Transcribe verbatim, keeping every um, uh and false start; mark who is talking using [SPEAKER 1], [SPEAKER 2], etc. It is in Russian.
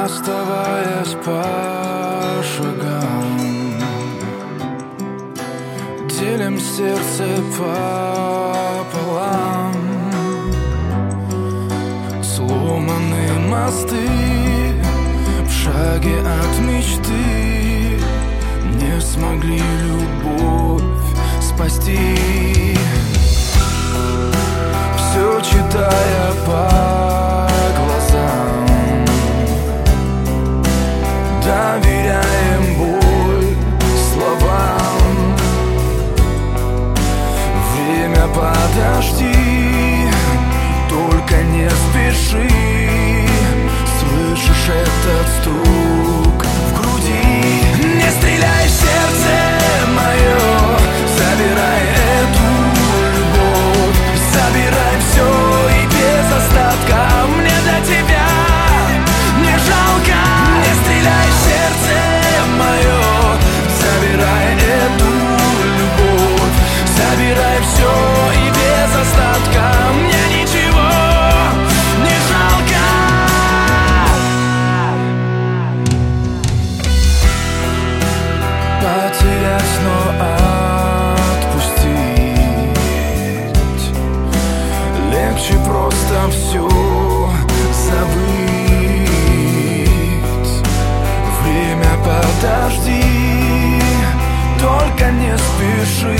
[SPEAKER 1] расставаясь по шагам, делим сердце пополам. Сломаны мосты в шаге от мечты, не смогли любовь спасти. Все читая по глазам, доверяем боль словам. Время, подожди, только не спеши. Слышишь этот стук в груди? Не стреляй в сердце мое, забирай эту любовь, забирай все и без остатка. Мне для тебя не жалко. Не стреляй в сердце мое, забирай эту любовь, забирай все и без остатка. Мне ничего не жалко. Потерять, но отпустить легче просто все забыть. Время, подожди, только не спеши.